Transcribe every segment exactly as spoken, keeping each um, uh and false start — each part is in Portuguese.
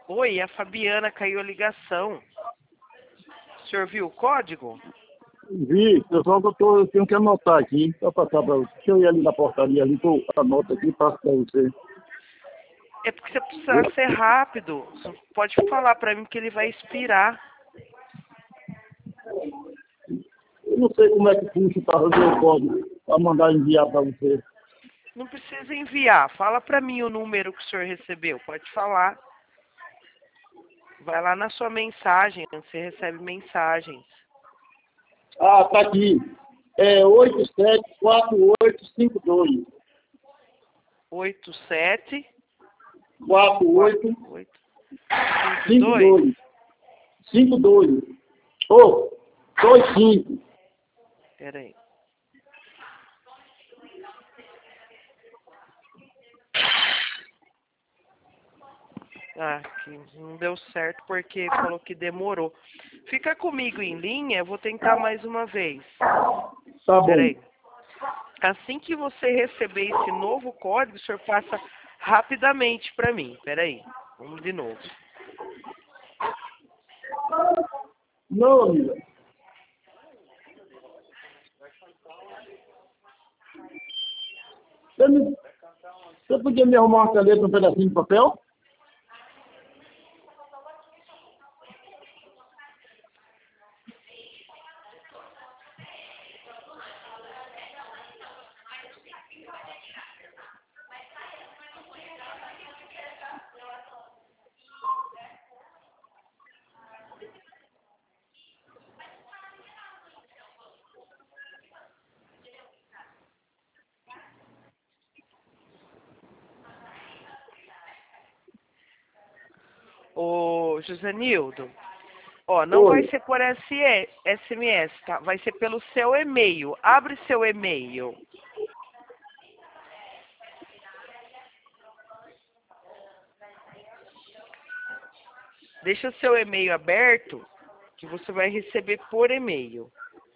Oi, a Fabiana, caiu a ligação. O senhor viu o código? Vi, pessoal, que eu, tô, eu tenho que anotar aqui para passar para você. Deixa eu ir ali na portaria ali, que eu anoto aqui e passo para você. É porque você precisa ser rápido. Você pode falar para mim que ele vai expirar. Eu não sei como é que puxa para fazer o código, para mandar enviar para você. Não precisa enviar. Fala para mim o número que o senhor recebeu. Pode falar. Vai lá na sua mensagem. Você recebe mensagens. Ah, tá aqui. É oito sete quatro oito cinco dois. oito sete quatro oito quatro oito cinco cinco dois. dois. cinco dois. Ô, dois cinco. Espera aí. Ah, que não deu certo porque falou que demorou. Fica comigo em linha, eu vou tentar mais uma vez. Tá bom. Peraí. Assim que você receber esse novo código, o senhor passa rapidamente para mim. Peraí. Vamos de novo. Não, amiga. Você, me, você podia me arrumar uma caneta, um pedacinho de papel? Ô, Josenildo, ó, não vai Oi. ser por S M S, tá? Vai ser pelo seu e-mail. Abre seu e-mail. Deixa seu e-mail aberto, que você vai receber por e-mail.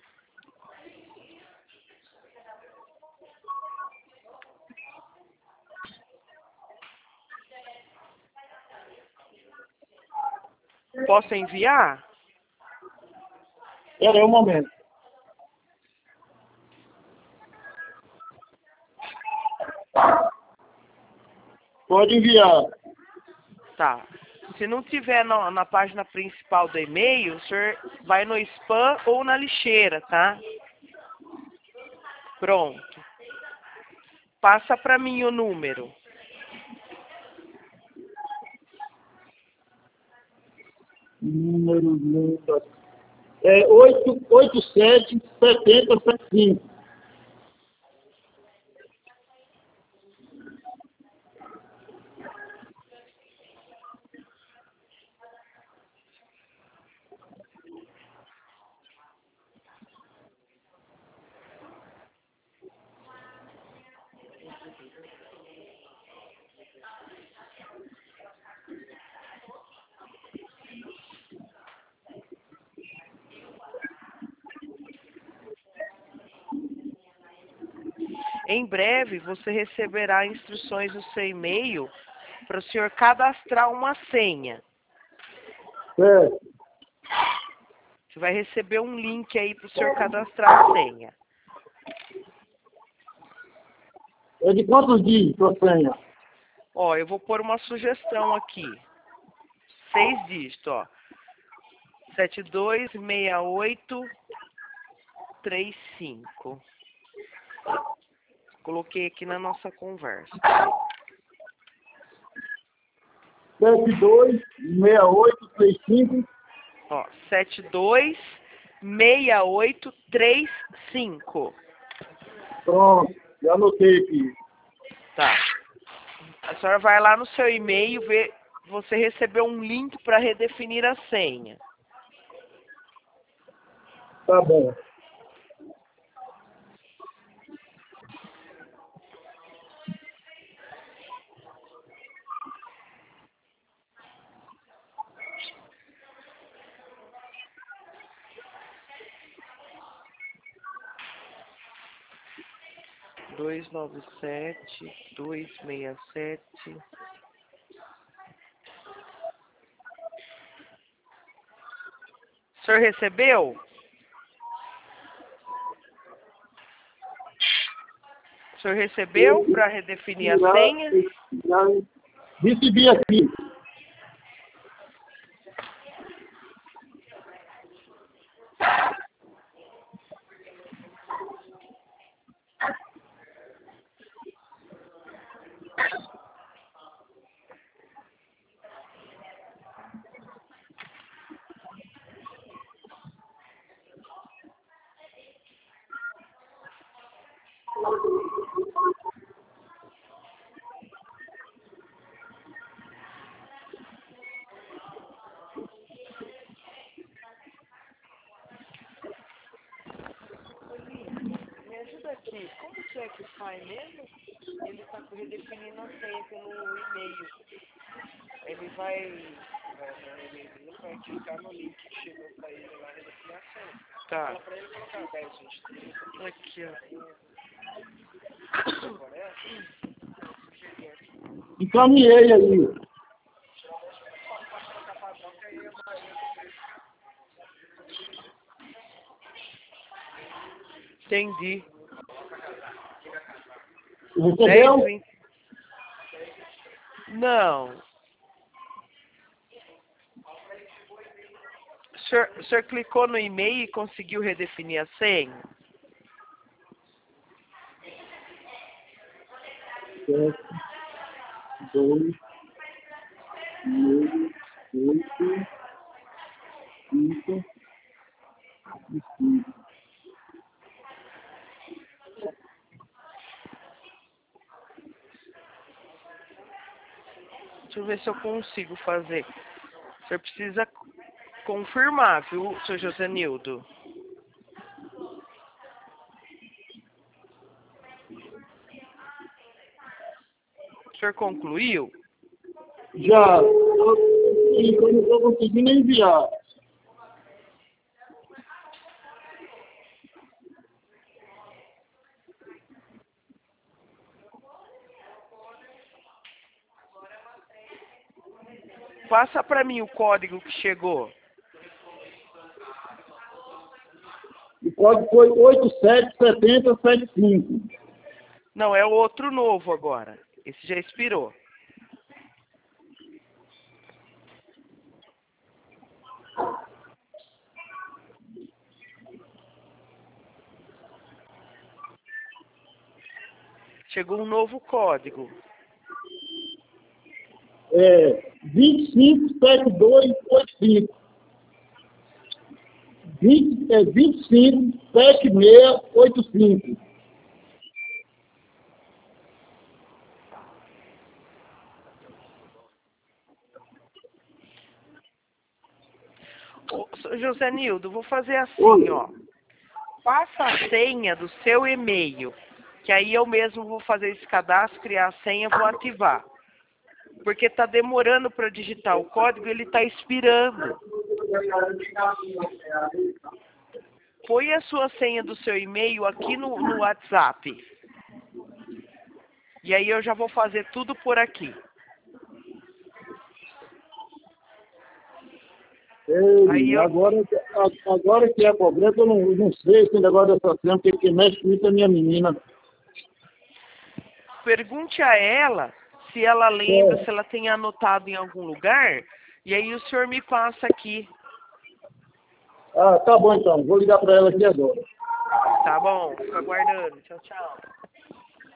Posso enviar? Espera aí um momento. Pode enviar. Tá. Se não tiver na, na página principal do e-mail, o senhor vai no spam ou na lixeira, tá? Pronto. Passa para mim o número. Número, número. É oito oito sete sete zero sete cinco. Em breve, você receberá instruções no seu e-mail para o senhor cadastrar uma senha. É. Você vai receber um link aí para o senhor cadastrar a senha. É de quantos dias sua senha? Ó, eu vou pôr uma sugestão aqui. Seis dígitos, ó. Sete dois seis oito três cinco. Coloquei aqui na nossa conversa. sete dois seis oito três cinco. Ó, sete dois seis oito três cinco. Pronto, já anotei aqui. Tá. A senhora vai lá no seu e-mail, ver, você recebeu um link para redefinir a senha. Tá bom. dois nove sete, dois seis sete. senhor recebeu? O senhor recebeu para redefinir a senha? Já recebi aqui. Me ajuda aqui, como que é que faz mesmo? Ele está redefinindo a senha pelo e-mail. Ele vai, ele vai clicar no link que chegou para ele lá, redefinir a senha. Tá. Fala para ele colocar dez, vinte e três. Aqui, ó. Encaminhei aí. Entendi. Recebeu? dez, vinte... Não. O senhor, o senhor clicou no e-mail e conseguiu redefinir a senha? Sete, dois, meio, oito, cinco, e cinco. Deixa eu ver se eu consigo fazer. O senhor precisa confirmar, viu, senhor Josenildo? O senhor concluiu? Já. Eu não estou conseguindo enviar. Passa para mim o código que chegou. O código foi oito sete sete zero sete cinco. Não, é o outro novo agora. Esse já expirou. Chegou um novo código. É vinte e cinco setenta e dois oitenta e cinco. vinte, é vinte e cinco setenta e seis oitenta e cinco. Ô, José Nildo, vou fazer assim, Oi. ó. Passa a senha do seu e-mail, que aí eu mesmo vou fazer esse cadastro, criar a senha, vou ativar. Porque está demorando para digitar o código, ele está expirando. Põe a sua senha do seu e-mail aqui no, no WhatsApp. E aí eu já vou fazer tudo por aqui. Ei, Aí eu- agora, agora que é problema, eu não, não sei esse negócio dessa cena, porque quem mexe com isso é minha menina. Pergunte a ela se ela lembra, É. se ela tem anotado em algum lugar. E aí o senhor me passa aqui. Ah, tá bom então, vou ligar para ela aqui agora. Tá bom? Fico aguardando. Tchau, tchau.